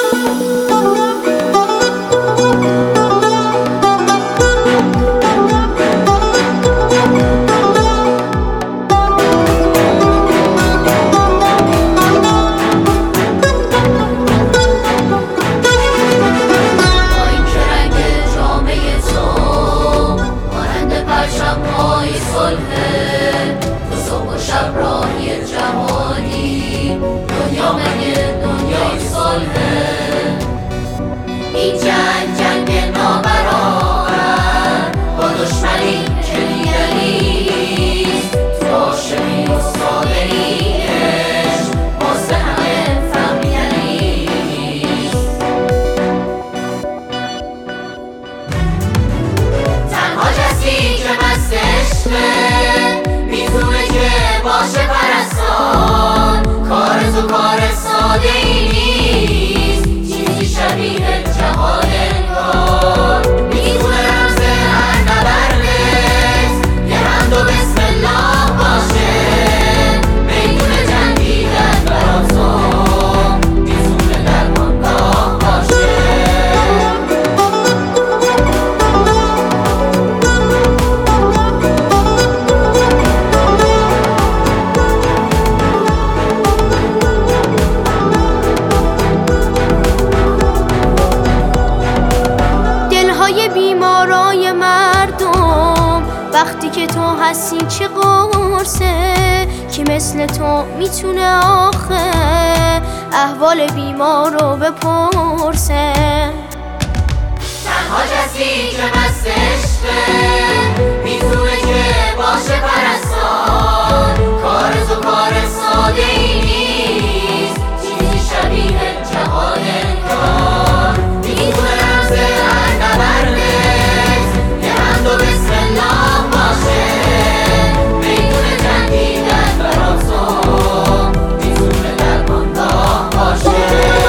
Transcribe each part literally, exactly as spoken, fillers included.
این جنگ جنگ نابرابر با دشمنی که دیگریست، تو عاشقی و صادقی عشق واسه همه فهمیدنیست. تنها کسی که مست عشقه میتونه که باشه پرستان، کار تو کار ساده ای نیست، چیزی شبیه جهان انگار. میتونه رمز هر نبردت یه حمد و بسم الله باشه، میدون جنگیدن برا تو میتونه درمانگاه باشه. بیمارای مردم وقتی که تو هستی چه قرصه، که مثل تو میتونه آخه احوال بیمار رو بپرسه. تنها کسی که مست عشقه میتونه که باشه پرستان، کار تو کار ساده ای نیست، چیزی شبیه جهان انگار. میتونه رمز هر نبردت یه حمد و بسم الله باشه، میدونه جنگیدن برا تو میتونه درمانگاه باشه.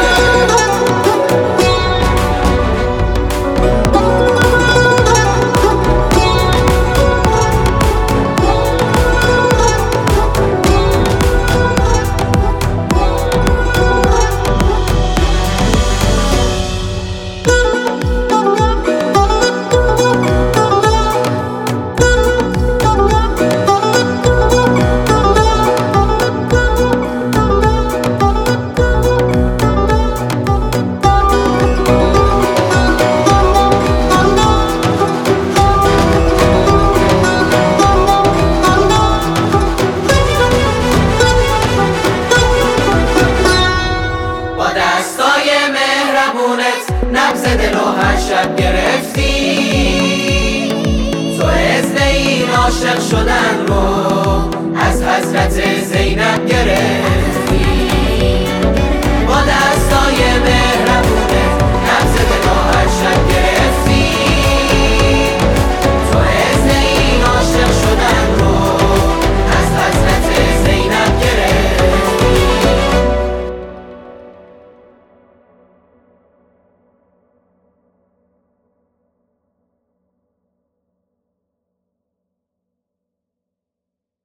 نبض دل و هر شب گرفتی، تو اذن این عاشق شدن رو از حضرت زینب